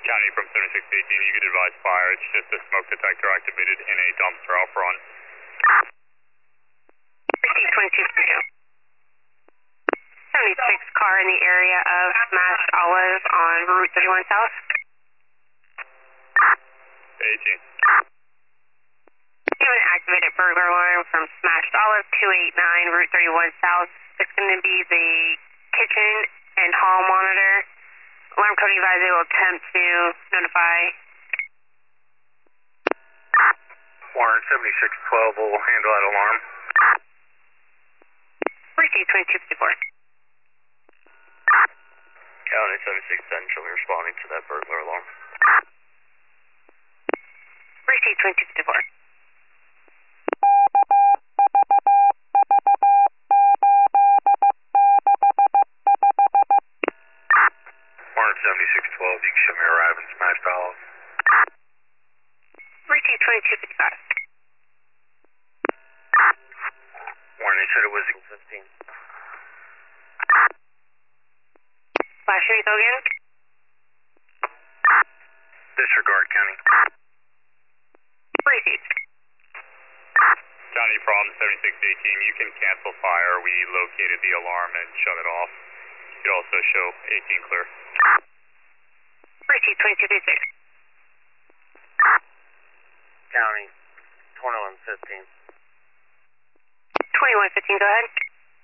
County from 7618, you could advise fire. It's just a smoke detector activated in a dumpster out front. Receive 2232. 76 car in the area of Smashed Olive on Route 31 South. 18. You have an activated burglar alarm from Smashed Olive 289 Route 31 South. It's going to be the kitchen and hall monitor. Alarm code advisor will attempt to notify. Warren 7612 will handle that alarm. Receive 2254. County 76 Central, responding to that burglar alarm. Receive 2254. Warren 7612, you can show me arriving Smashed Olive. Receive 2255. Warren, they said it was 15. Flash me again. Disregard, County. Receive. County problem 7618, you can cancel fire. We located the alarm and shut it off. You could also show 18 clear. Receive 2256. County 2115. 2115, go ahead.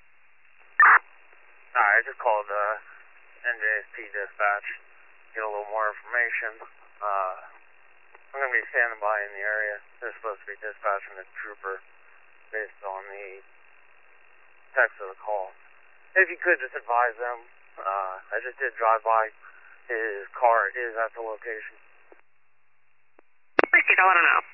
I just called NJSP dispatch, get a little more information. I'm going to be standing by in the area. They're supposed to be dispatching a trooper based on the text of the call. If you could just advise them, I just did drive by. His car is at the location. Receive, I'll let him know.